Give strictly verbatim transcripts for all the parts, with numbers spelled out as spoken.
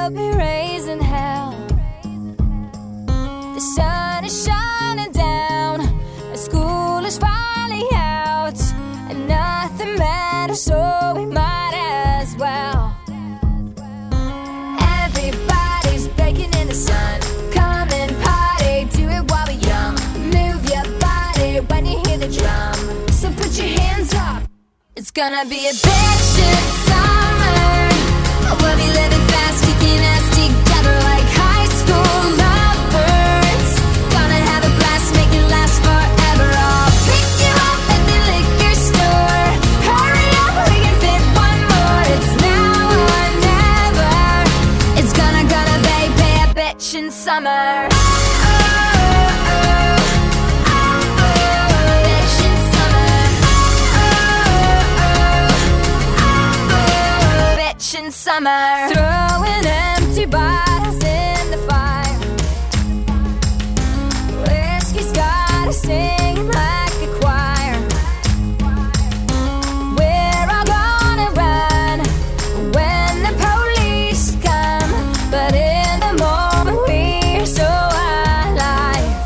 will be raising hell. The sun is shining down, and school is finally out, and nothing matters, so we might as well. Everybody's baking in the sun. Come and party, do it while we're young. Move your body when you hear the drum. So put your hands up. It's gonna be a bitchin' summer. We'll be living fast, kicking ass together like high school lovebirds. Gonna have a blast, make it last forever. I'll pick you up at the liquor store. Hurry up, we can fit one more. It's now or never. It's gonna, gonna be, be a bitchin' summer. Summer, throwing empty bottles in the fire. Whiskey's got us singing like a choir. We're all gonna run when the police come, but in the moment we're so alive.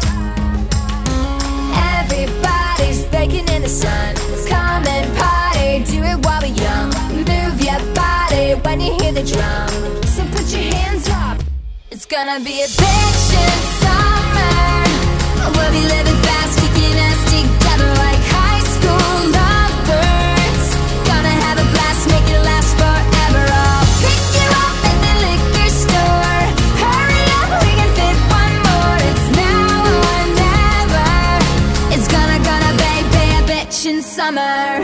Everybody's baking in the sun. Come and party, do it while we're young. Move your body when you hear the drum. So put your hands up. It's gonna be a bitchin' summer. We'll be living fast, kicking ass together like high school lovebirds. Gonna have a blast, make it last forever. I'll pick you up at the liquor store. Hurry up, we can fit one more. It's now or never. It's gonna, gonna be, be a bitchin' summer.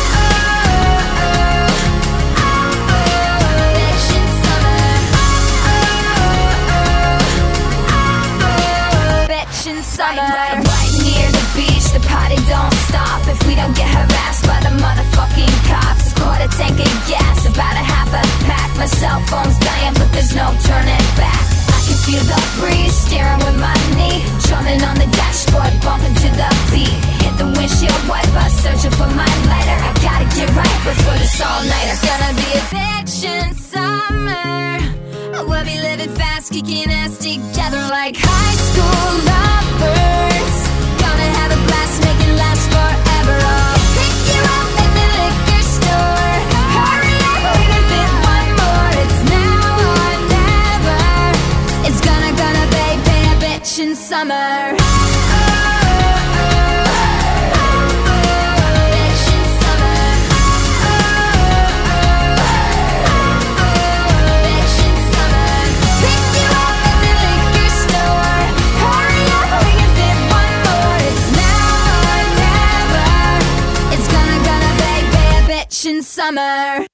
Summer. Right, right near the beach, the party don't stop if we don't get harassed by the motherfucking cops. A quarter tank of gas, about a half a pack. My cell phone's dying, but there's no turning back. I can feel the breeze, steering with my knee, drumming on the dashboard, bumping to the beat. Hit the windshield wiper, searching for my lighter. I gotta get right before this all-nighter. It's gonna be a bitchin' summer. We'll be living fast, kicking ass together like high school lovebirds. Gonna have a blast, make it last forever. I'll pick you up at the liquor store. Hurry up, we can fit one more. It's now or never. It's gonna, gonna be, be a bitchin' summer. Summer.